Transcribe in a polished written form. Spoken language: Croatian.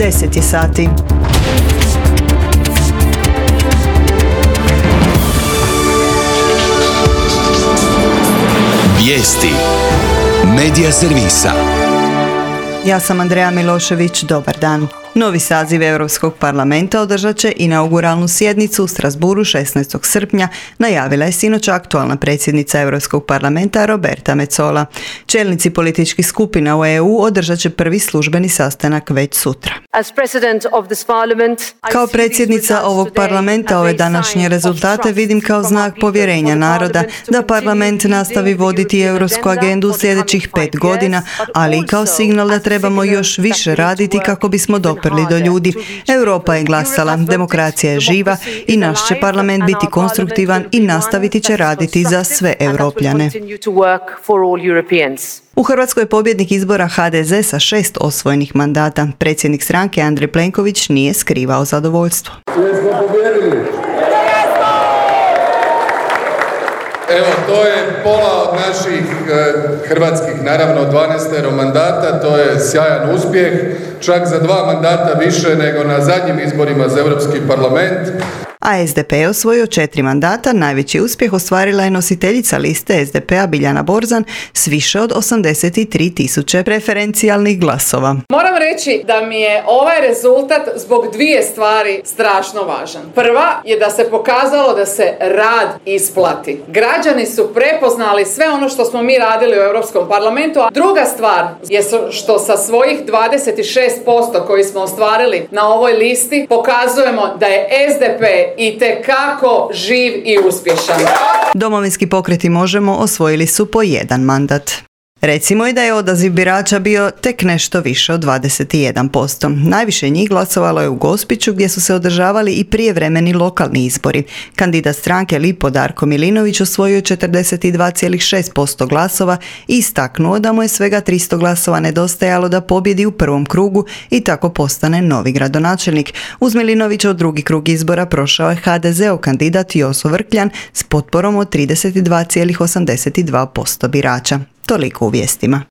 10 je sati. Vijesti Medija servisa. Ja sam Andreja Milošević, dobar dan. Novi saziv Europskog parlamenta održat će inauguralnu sjednicu u Strasbourgu 16. srpnja, najavila je sinoć aktualna predsjednica Europskog parlamenta Roberta Metsola. Čelnici političkih skupina u EU održat će prvi službeni sastanak već sutra. Kao predsjednica ovog parlamenta ove današnje rezultate vidim kao znak povjerenja naroda da parlament nastavi voditi europsku agendu u sljedećih 5 godina, ali i kao signal da trebamo još više raditi kako bismo doprli do ljudi. Europa je glasala, demokracija je živa i naš će parlament biti konstruktivan i nastaviti će raditi za sve Europljane. U Hrvatskoj je pobjednik izbora HDZ sa 6 osvojenih mandata. Predsjednik stranke Andrej Plenković nije skrivao zadovoljstvo. Evo, to je pola od naših hrvatskih, naravno 12 mandata, to je sjajan uspjeh, čak za 2 mandata više nego na zadnjim izborima za Europski parlament. A SDP je osvojio 4 mandata, najveći uspjeh ostvarila je nositeljica liste SDP-a Biljana Borzan s više od 83.000 preferencijalnih glasova. Moram reći da mi je ovaj rezultat zbog 2 stvari strašno važan. Prva je da se pokazalo da se rad isplati. Građani su prepoznali sve ono što smo mi radili u Europskom parlamentu, a druga stvar je što sa svojih 26% koji smo ostvarili na ovoj listi pokazujemo da je SDP itekako živ i uspješan. Domovinski pokret i Možemo osvojili su po 1 mandat. Recimo i da je odaziv birača bio tek nešto više od 21%. Najviše njih glasovalo je u Gospiću gdje su se održavali i prijevremeni lokalni izbori. Kandidat stranke Lipo Darko Milinović osvojio 42,6% glasova i istaknuo da mu je svega 300 glasova nedostajalo da pobjedi u prvom krugu i tako postane novi gradonačelnik. Uz Milinovića u drugi krug izbora prošao je HDZ-ov kandidat Joso Vrkljan s potporom od 32,82% birača. Toliko u vijestima.